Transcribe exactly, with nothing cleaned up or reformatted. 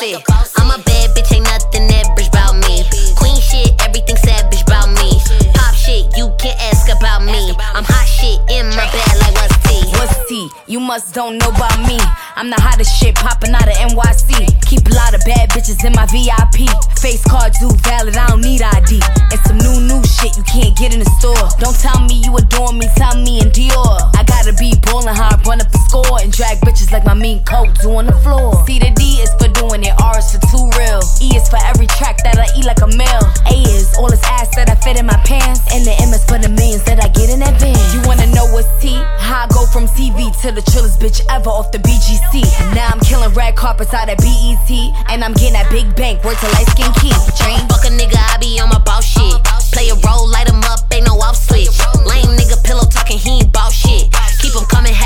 bossy. I'm a bad bitch, ain't nothing average about me. Queen shit, everything savage about me. Pop shit, you can ask about me. I'm hot shit in my bag like what's tea? What's tea? You must don't know about me. I'm the hottest shit poppin' out of N Y C. Keep a lot of bad bitches in my V I P. Face card too valid, I don't need I D. And some new new shit you can't get in the store. Don't tell me you adore me, tell me in Dior. I gotta be ballin' hard, run up the score and drag bitches like my mean coat do on the floor. C the D is for doing it, R is for too real. E is for every track that I eat like a meal. A is all this ass that I fit in my pants. And the M is for the millions that I get in advance. You wanna know what's T? How I go from T V to the trillest bitch ever off the B G C. Now I'm killing red carpets out at B E T. And I'm getting that big bank, worth to light skin key. Dream fuck a nigga, I be on my boss shit. Play a role, light him up, ain't no off switch. Lame nigga pillow talking, he ain't bout shit. Keep him coming.